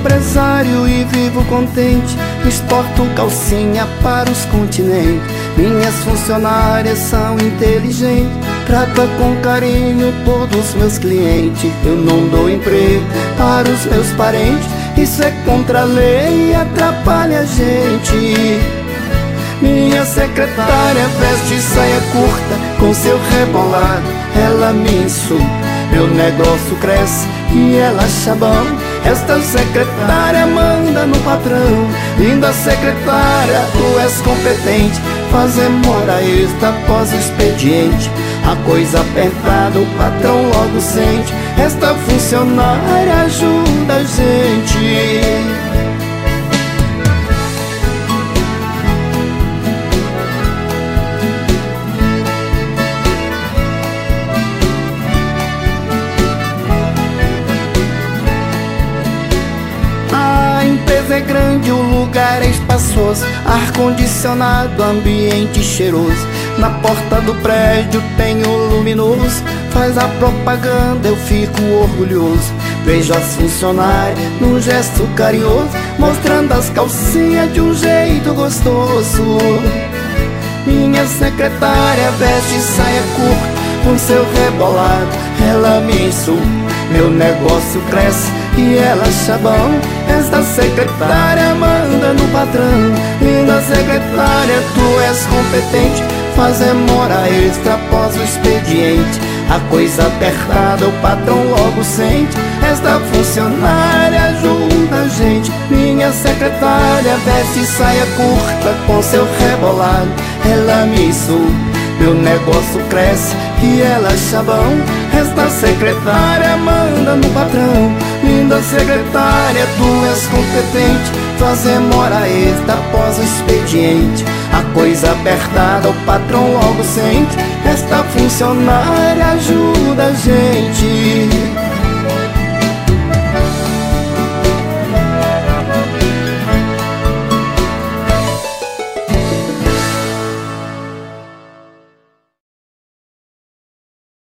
empresário e vivo contente, exporto calcinha para os continentes. Minhas funcionárias são inteligentes, trata com carinho todos os meus clientes. Eu não dou emprego para os meus parentes, isso é contra a lei e atrapalha a gente. Minha secretária veste saia curta com seu rebolado, ela me insulta, meu negócio cresce e ela acha bom. Esta secretária manda no patrão. Linda secretária, tu és competente, fazemos hora extra após o expediente. A coisa apertada o patrão logo sente, esta funcionária ajuda a gente. É grande, o lugar é espaçoso, ar-condicionado, ambiente cheiroso. Na porta do prédio tem o luminoso, faz a propaganda, eu fico orgulhoso. Vejo as funcionárias num gesto carinhoso, mostrando as calcinhas de um jeito gostoso. Minha secretária veste saia curta com seu rebolado, ela me insulta, meu negócio cresce e ela acha bom. Esta secretária manda no patrão. Linda secretária, tu és competente, fazemos hora extra após o expediente. A coisa apertada o patrão logo sente, esta funcionária ajuda a gente. Minha secretária veste saia curta com seu rebolado, ela me insulta, meu negócio cresce e ela acha bom. Esta secretária manda no patrão. Linda secretária, tu és competente, fazemos hora extra após o expediente. A coisa apertada o patrão logo sente, esta funcionária ajuda a gente.